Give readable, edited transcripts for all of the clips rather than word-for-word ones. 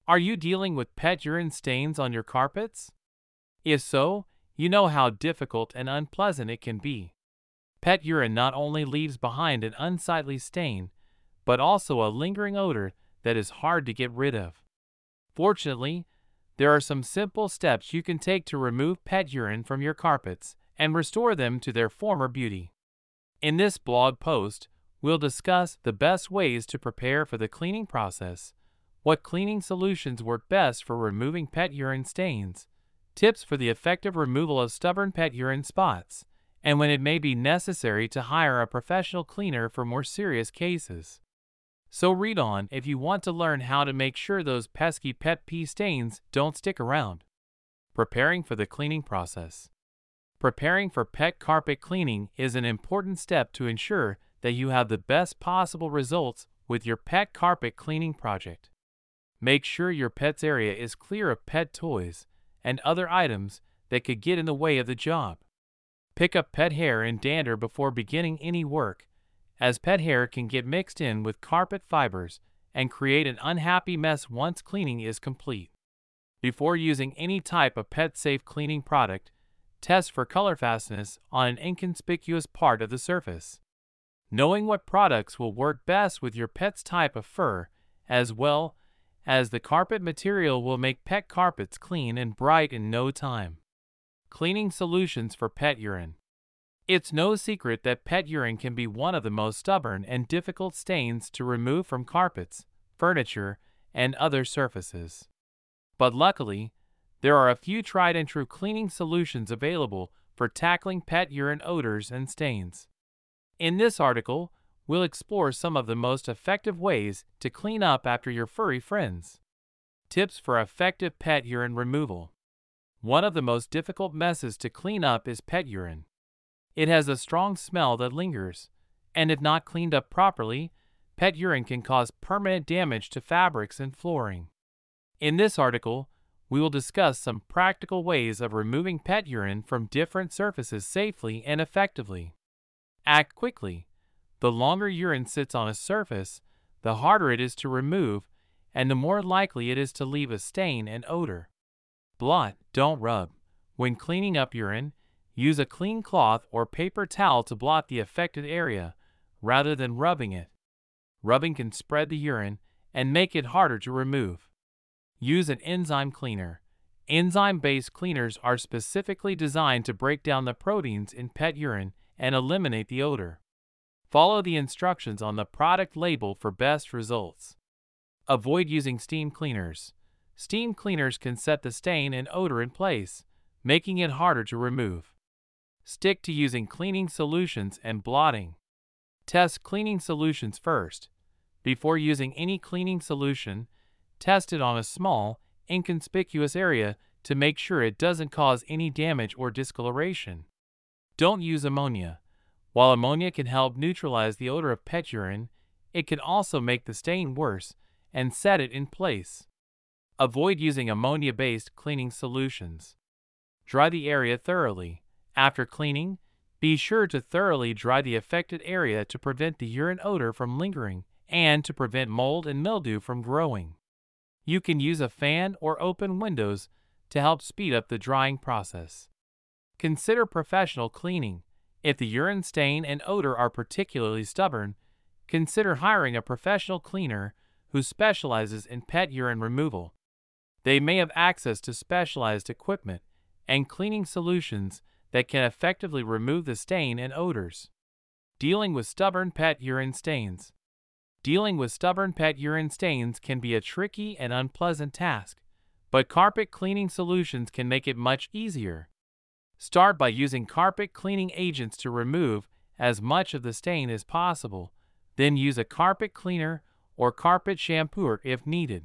Are you dealing with pet urine stains on your carpets? If so, you know how difficult and unpleasant it can be. Pet urine not only leaves behind an unsightly stain, but also a lingering odor that is hard to get rid of. Fortunately, there are some simple steps you can take to remove pet urine from your carpets and restore them to their former beauty. In this blog post, we'll discuss the best ways to prepare for the cleaning process, what cleaning solutions work best for removing pet urine stains, tips for the effective removal of stubborn pet urine spots, and when it may be necessary to hire a professional cleaner for more serious cases. So read on if you want to learn how to make sure those pesky pet pee stains don't stick around. Preparing for the cleaning process. Preparing for pet carpet cleaning is an important step to ensure that you have the best possible results with your pet carpet cleaning project. Make sure your pet's area is clear of pet toys and other items that could get in the way of the job. Pick up pet hair and dander before beginning any work, as pet hair can get mixed in with carpet fibers and create an unhappy mess once cleaning is complete. Before using any type of pet-safe cleaning product, test for color fastness on an inconspicuous part of the surface. Knowing what products will work best with your pet's type of fur, as well as the carpet material, will make pet carpets clean and bright in no time. Cleaning solutions for pet urine. It's no secret that pet urine can be one of the most stubborn and difficult stains to remove from carpets, furniture, and other surfaces. But luckily, there are a few tried and true cleaning solutions available for tackling pet urine odors and stains. In this article, we'll explore some of the most effective ways to clean up after your furry friends. Tips for effective pet urine removal. One of the most difficult messes to clean up is pet urine. It has a strong smell that lingers, and if not cleaned up properly, pet urine can cause permanent damage to fabrics and flooring. In this article, we will discuss some practical ways of removing pet urine from different surfaces safely and effectively. Act quickly. The longer urine sits on a surface, the harder it is to remove, and the more likely it is to leave a stain and odor. Blot, don't rub. When cleaning up urine, use a clean cloth or paper towel to blot the affected area, rather than rubbing it. Rubbing can spread the urine and make it harder to remove. Use an enzyme cleaner. Enzyme-based cleaners are specifically designed to break down the proteins in pet urine and eliminate the odor. Follow the instructions on the product label for best results. Avoid using steam cleaners. Steam cleaners can set the stain and odor in place, making it harder to remove. Stick to using cleaning solutions and blotting. Test cleaning solutions first. Before using any cleaning solution, test it on a small, inconspicuous area to make sure it doesn't cause any damage or discoloration. Don't use ammonia. While ammonia can help neutralize the odor of pet urine, it can also make the stain worse and set it in place. Avoid using ammonia-based cleaning solutions. Dry the area thoroughly. After cleaning, be sure to thoroughly dry the affected area to prevent the urine odor from lingering and to prevent mold and mildew from growing. You can use a fan or open windows to help speed up the drying process. Consider professional cleaning. If the urine stain and odor are particularly stubborn, consider hiring a professional cleaner who specializes in pet urine removal. They may have access to specialized equipment and cleaning solutions that can effectively remove the stain and odors. Dealing with stubborn pet urine stains. Dealing with stubborn pet urine stains can be a tricky and unpleasant task, but carpet cleaning solutions can make it much easier. Start by using carpet cleaning agents to remove as much of the stain as possible, then use a carpet cleaner or carpet shampooer if needed.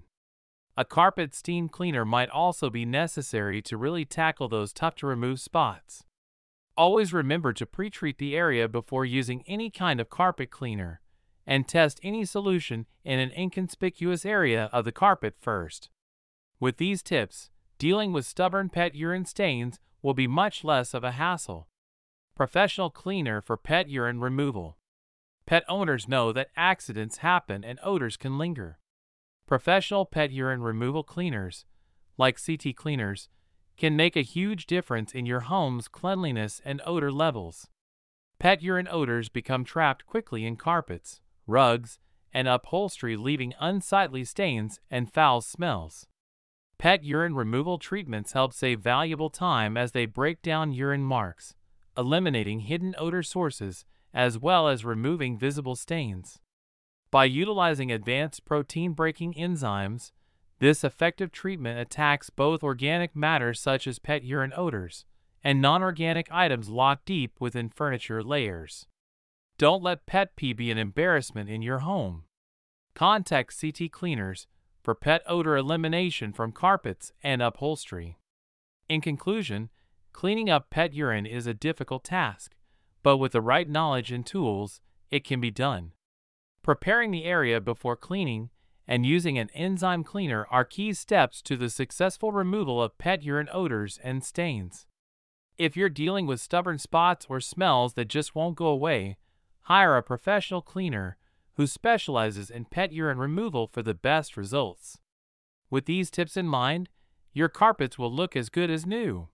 A carpet steam cleaner might also be necessary to really tackle those tough-to-remove spots. Always remember to pre-treat the area before using any kind of carpet cleaner, and test any solution in an inconspicuous area of the carpet first. With these tips, dealing with stubborn pet urine stains will be much less of a hassle. Professional cleaner for pet urine removal. Pet owners know that accidents happen and odors can linger. Professional pet urine removal cleaners, like CT cleaners, can make a huge difference in your home's cleanliness and odor levels. Pet urine odors become trapped quickly in carpets, rugs, and upholstery, leaving unsightly stains and foul smells. Pet urine removal treatments help save valuable time as they break down urine marks, eliminating hidden odor sources as well as removing visible stains. By utilizing advanced protein-breaking enzymes, this effective treatment attacks both organic matter such as pet urine odors and non-organic items locked deep within furniture layers. Don't let pet pee be an embarrassment in your home. Contact CT Cleaners for pet odor elimination from carpets and upholstery. In conclusion, cleaning up pet urine is a difficult task, but with the right knowledge and tools, it can be done. Preparing the area before cleaning and using an enzyme cleaner are key steps to the successful removal of pet urine odors and stains. If you're dealing with stubborn spots or smells that just won't go away, hire a professional cleaner who specializes in pet urine removal for the best results. With these tips in mind, your carpets will look as good as new.